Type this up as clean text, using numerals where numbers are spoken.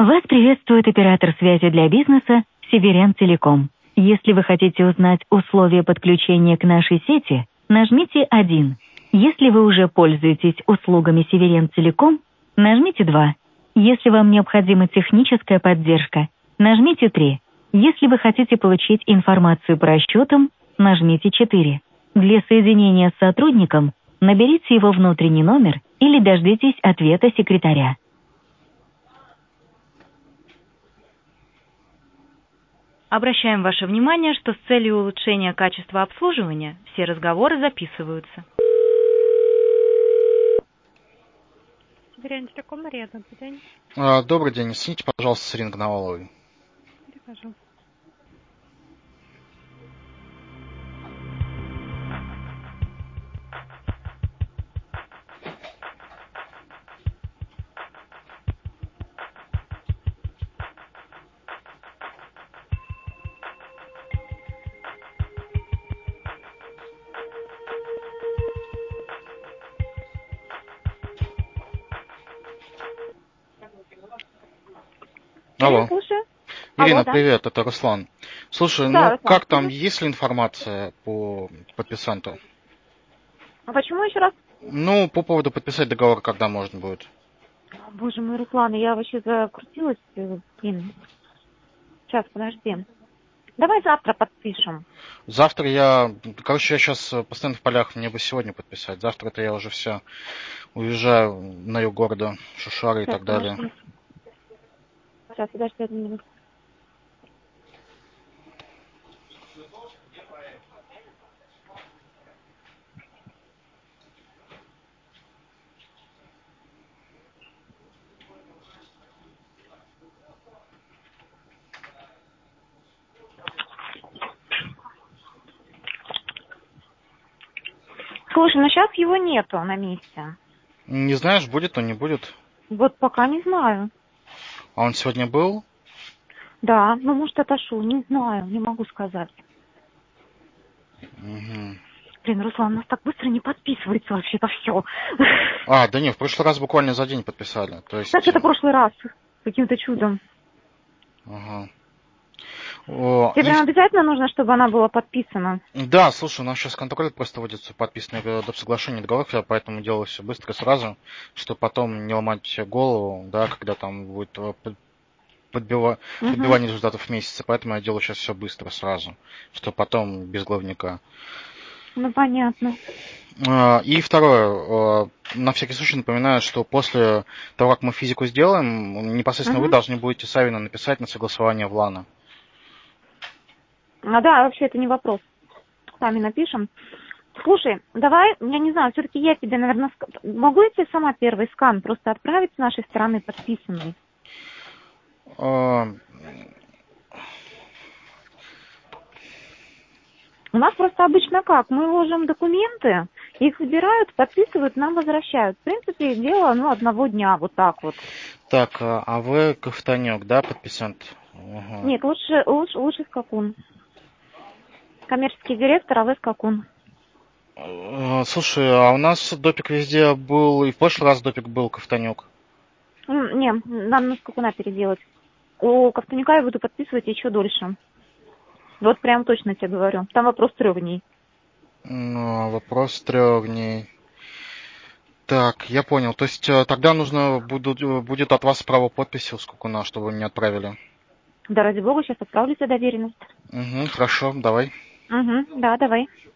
Вас приветствует оператор связи для бизнеса Северен Телеком. Если вы хотите узнать условия подключения к нашей сети, нажмите 1. Если вы уже пользуетесь услугами Северен Телеком, нажмите 2. Если вам необходима техническая поддержка, нажмите 3. Если вы хотите получить информацию по расчетам, нажмите 4. Для соединения с сотрудником наберите его внутренний номер или дождитесь ответа секретаря. Обращаем ваше внимание, что с целью улучшения качества обслуживания все разговоры записываются. Северен Телеком, Мария, добрый день. Добрый день. Соедините, пожалуйста, с Ириной Гнаваловой. Прикажу. Алло. Слушаю. Ирина, Алло, да. привет, это Руслан. Слушай, Да, Руслан. как там, есть ли информация по подписанту? А почему еще раз? По поводу подписать договор, когда можно будет? Боже мой, Руслан, я вообще закрутилась. Блин. Сейчас, подожди. Давай завтра подпишем. Завтра я сейчас постоянно в полях, мне бы сегодня подписать. Завтра-то я уже все уезжаю на юг города, Шушары и Сейчас, так далее. подожди. Сейчас, подожди 1 минуту. Слушай, ну сейчас его нету на месте. Не знаешь, будет он, не будет? Вот пока не знаю. А он сегодня был? Да, ну может отошел, не знаю, не могу сказать. Угу. Блин, Руслан, у нас так быстро не подписывается вообще-то все. Да не, в прошлый раз буквально за день подписали. То есть... Как это прошлый раз? Каким-то чудом. Ага. Тебе прям обязательно нужно, чтобы она была подписана? Да, слушай, у нас сейчас контроль просто вводится подписанный доп. Соглашение договор, поэтому делаю все быстро сразу, чтобы потом не ломать голову, да, когда там будет подбивание результатов в месяце. Поэтому я делаю сейчас все быстро сразу, чтобы потом без головника. Ну, понятно. И второе, на всякий случай напоминаю, что после того, как мы физику сделаем, непосредственно вы должны будете Савину написать на согласование в ЛАНа. Да, вообще это не вопрос. Сами напишем. Слушай, давай, я не знаю, все-таки я тебе, наверное, могу я тебе сама первый скан просто отправить с нашей стороны подписанный? У нас просто обычно как? Мы ложим документы, их забирают, подписывают, нам возвращают. В принципе, дело, одного дня, вот так вот. Так, а вы Ковтанек, да, подписант? Угу. Нет, лучше Скакун. Коммерческий директор АВ Скакун. Слушай, а у нас допик везде был, и в прошлый раз допик был Ковтанюк. Не, нам на Скакуна переделать. У Ковтанюка я буду подписывать еще дольше. Вот прям точно тебе говорю. Там вопрос 3 дней. Вопрос 3 дней. Так, я понял. То есть тогда нужно будет от вас право подписи у Скакуна, чтобы вы мне отправили. Да ради бога, сейчас отправлю тебе доверенность. Хорошо, давай. Да, давай.